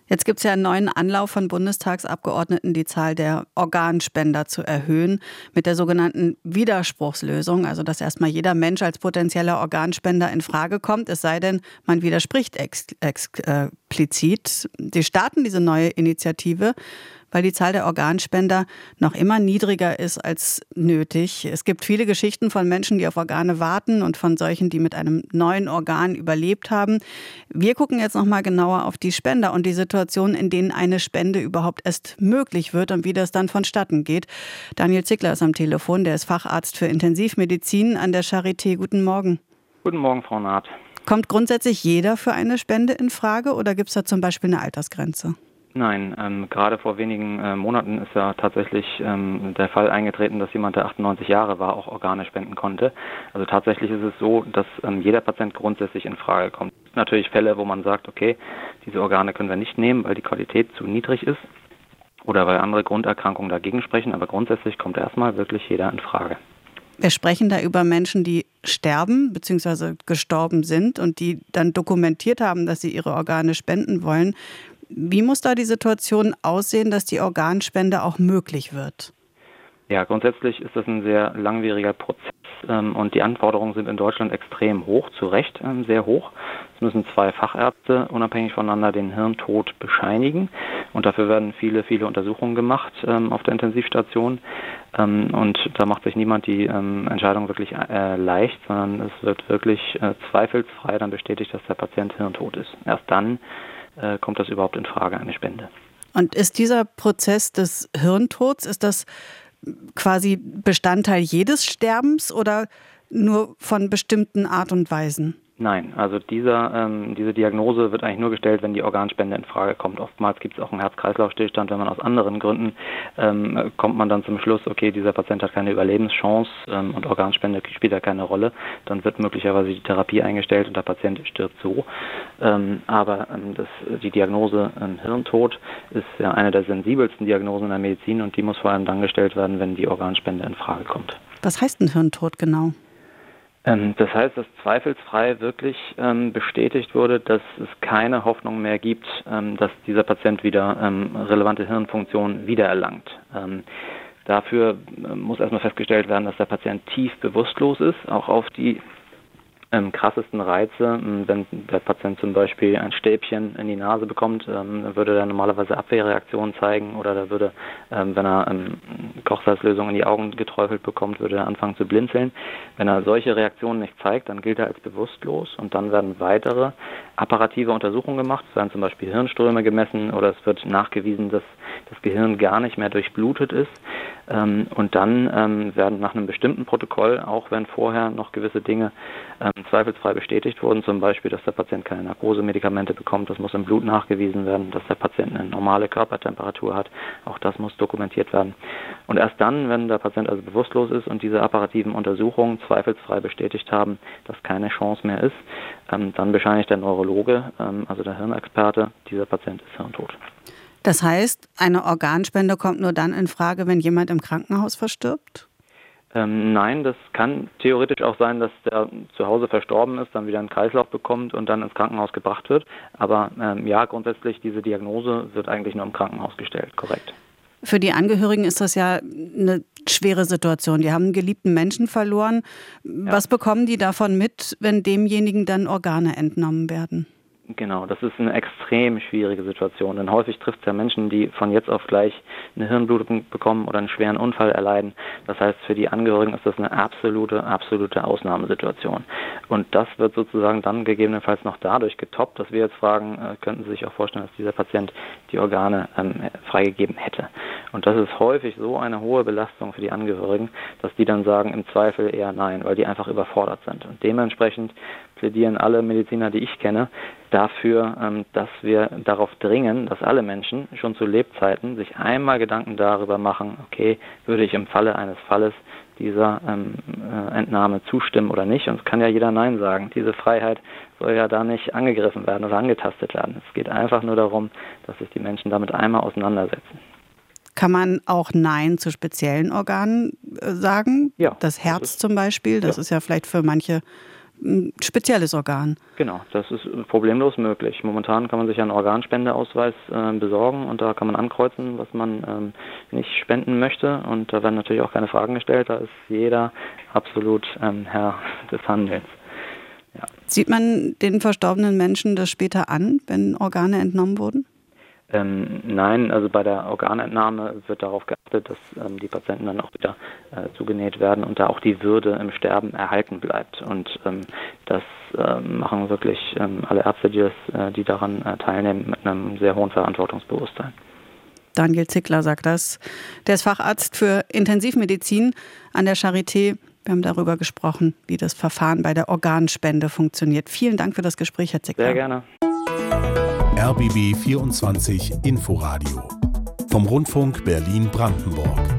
Jetzt gibt es ja einen neuen Anlauf von Bundestagsabgeordneten, die Zahl der Organspender zu erhöhen, mit der sogenannten Widerspruchslösung, also dass erstmal jeder Mensch als potenzieller Organspender in Frage kommt, es sei denn, man widerspricht explizit. Sie starten diese neue Initiative, weil die Zahl der Organspender noch immer niedriger ist als nötig. Es gibt viele Geschichten von Menschen, die auf Organe warten und von solchen, die mit einem neuen Organ überlebt haben. Wir gucken jetzt noch mal genauer auf die Spender und die Situation, in denen eine Spende überhaupt erst möglich wird und wie das dann vonstatten geht. Daniel Zickler ist am Telefon, der ist Facharzt für Intensivmedizin an der Charité. Guten Morgen. Guten Morgen, Frau Naht. Kommt grundsätzlich jeder für eine Spende in Frage oder gibt es da zum Beispiel eine Altersgrenze? Nein, gerade vor wenigen Monaten ist ja tatsächlich der Fall eingetreten, dass jemand, der 98 Jahre war, auch Organe spenden konnte. Also tatsächlich ist es so, dass jeder Patient grundsätzlich in Frage kommt. Es gibt natürlich Fälle, wo man sagt, okay, diese Organe können wir nicht nehmen, weil die Qualität zu niedrig ist oder weil andere Grunderkrankungen dagegen sprechen, aber grundsätzlich kommt erstmal wirklich jeder in Frage. Wir sprechen da über Menschen, die sterben bzw. gestorben sind und die dann dokumentiert haben, dass sie ihre Organe spenden wollen. Wie muss da die Situation aussehen, dass die Organspende auch möglich wird? Ja, grundsätzlich ist das ein sehr langwieriger Prozess und die Anforderungen sind in Deutschland extrem hoch, zu Recht sehr hoch. Es müssen 2 Fachärzte unabhängig voneinander den Hirntod bescheinigen und dafür werden viele Untersuchungen gemacht auf der Intensivstation und da macht sich niemand die Entscheidung wirklich leicht, sondern es wird wirklich zweifelsfrei dann bestätigt, dass der Patient hirntot ist. Erst dann kommt das überhaupt in Frage, eine Spende. Und ist dieser Prozess des Hirntods, ist das quasi Bestandteil jedes Sterbens oder nur von bestimmten Art und Weisen? Nein, also diese Diagnose wird eigentlich nur gestellt, wenn die Organspende in Frage kommt. Oftmals gibt es auch einen Herz-Kreislauf-Stillstand, wenn man aus anderen Gründen kommt man dann zum Schluss, okay, dieser Patient hat keine Überlebenschance und Organspende spielt da keine Rolle. Dann wird möglicherweise die Therapie eingestellt und der Patient stirbt so. Aber die Diagnose Hirntod ist ja eine der sensibelsten Diagnosen in der Medizin und die muss vor allem dann gestellt werden, wenn die Organspende in Frage kommt. Was heißt ein Hirntod genau? Das heißt, dass zweifelsfrei wirklich bestätigt wurde, dass es keine Hoffnung mehr gibt, dass dieser Patient wieder relevante Hirnfunktion wiedererlangt. Dafür muss erstmal festgestellt werden, dass der Patient tief bewusstlos ist, auch auf die krassesten Reize. Wenn der Patient zum Beispiel ein Stäbchen in die Nase bekommt, dann würde er normalerweise Abwehrreaktionen zeigen oder da würde, wenn er Kochsalzlösung in die Augen geträufelt bekommt, würde er anfangen zu blinzeln. Wenn er solche Reaktionen nicht zeigt, dann gilt er als bewusstlos und dann werden weitere apparative Untersuchungen gemacht. Es werden zum Beispiel Hirnströme gemessen oder es wird nachgewiesen, dass das Gehirn gar nicht mehr durchblutet ist. Und dann werden nach einem bestimmten Protokoll, auch wenn vorher noch gewisse Dinge zweifelsfrei bestätigt wurden, zum Beispiel, dass der Patient keine Narkosemedikamente bekommt, das muss im Blut nachgewiesen werden, dass der Patient eine normale Körpertemperatur hat, auch das muss dokumentiert werden. Und erst dann, wenn der Patient also bewusstlos ist und diese apparativen Untersuchungen zweifelsfrei bestätigt haben, dass keine Chance mehr ist, dann bescheinigt der Neurologe, also der Hirnexperte, dieser Patient ist hirntot. Das heißt, eine Organspende kommt nur dann in Frage, wenn jemand im Krankenhaus verstirbt? Nein, das kann theoretisch auch sein, dass der zu Hause verstorben ist, dann wieder einen Kreislauf bekommt und dann ins Krankenhaus gebracht wird. Aber ja, grundsätzlich diese Diagnose wird eigentlich nur im Krankenhaus gestellt, korrekt. Für die Angehörigen ist das ja eine schwere Situation. Die haben einen geliebten Menschen verloren. Ja. Was bekommen die davon mit, wenn demjenigen dann Organe entnommen werden? Genau, das ist eine extrem schwierige Situation, denn häufig trifft es ja Menschen, die von jetzt auf gleich eine Hirnblutung bekommen oder einen schweren Unfall erleiden. Das heißt, für die Angehörigen ist das eine absolute Ausnahmesituation. Und das wird sozusagen dann gegebenenfalls noch dadurch getoppt, dass wir jetzt fragen, könnten Sie sich auch vorstellen, dass dieser Patient die Organe freigegeben hätte. Und das ist häufig so eine hohe Belastung für die Angehörigen, dass die dann sagen, im Zweifel eher nein, weil die einfach überfordert sind. Und dementsprechend plädieren alle Mediziner, die ich kenne, dafür, dass wir darauf dringen, dass alle Menschen schon zu Lebzeiten sich einmal Gedanken darüber machen, okay, würde ich im Falle eines Falles dieser Entnahme zustimmen oder nicht. Und es kann ja jeder Nein sagen. Diese Freiheit soll ja da nicht angegriffen werden oder angetastet werden. Es geht einfach nur darum, dass sich die Menschen damit einmal auseinandersetzen. Kann man auch Nein zu speziellen Organen sagen? Ja. Das Herz zum Beispiel, das ist ja vielleicht für manche ein spezielles Organ. Genau, das ist problemlos möglich. Momentan kann man sich einen Organspendeausweis besorgen und da kann man ankreuzen, was man nicht spenden möchte. Und da werden natürlich auch keine Fragen gestellt. Da ist jeder absolut Herr des Handelns. Ja. Sieht man den verstorbenen Menschen das später an, wenn Organe entnommen wurden? Nein, also bei der Organentnahme wird darauf geachtet, dass die Patienten dann auch wieder zugenäht werden und da auch die Würde im Sterben erhalten bleibt. Und das machen wirklich alle Ärzte, die daran teilnehmen, mit einem sehr hohen Verantwortungsbewusstsein. Daniel Zickler sagt das. Der ist Facharzt für Intensivmedizin an der Charité. Wir haben darüber gesprochen, wie das Verfahren bei der Organspende funktioniert. Vielen Dank für das Gespräch, Herr Zickler. Sehr gerne. RBB 24 Inforadio vom Rundfunk Berlin-Brandenburg.